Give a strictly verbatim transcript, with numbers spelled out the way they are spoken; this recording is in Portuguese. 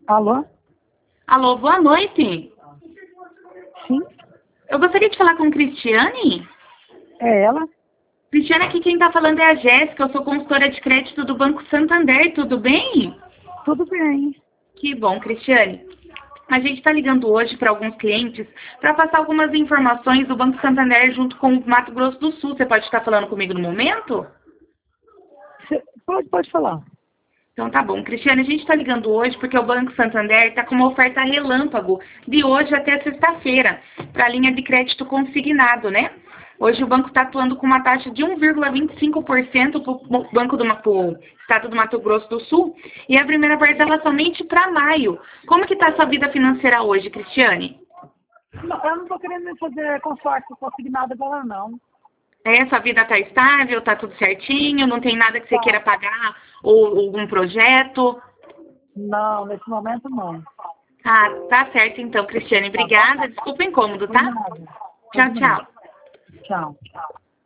Alô? Alô, boa noite. Sim, Eu gostaria de falar com Cristiane. é ela? Cristiane, aqui quem está falando é a Jéssica, eu sou consultora de crédito do Banco Santander, tudo bem? Tudo bem. Que bom, Cristiane. A gente está ligando hoje para alguns clientes para passar algumas informações do Banco Santander junto com o Mato Grosso do Sul. Você pode estar falando comigo no momento? Cê, pode, pode falar. Então tá bom. Cristiane, a gente está ligando hoje porque o Banco Santander está com uma oferta relâmpago de hoje até sexta-feira para a linha de crédito consignado, né? Hoje o banco está atuando com uma taxa de um vírgula vinte e cinco por cento para o Banco do pro Estado do Mato Grosso do Sul e a primeira parcela somente para maio. Como que está a sua vida financeira hoje, Cristiane? Não, eu não estou querendo fazer consórcio consignado agora, não. É, sua vida está estável, está tudo certinho, não tem nada que você Tá. queira pagar ou algum projeto? Não, nesse momento não. Ah, tá certo então, Cristiane. Obrigada. Desculpa o incômodo, Por tá? nada. Tchau, tchau. Tchau.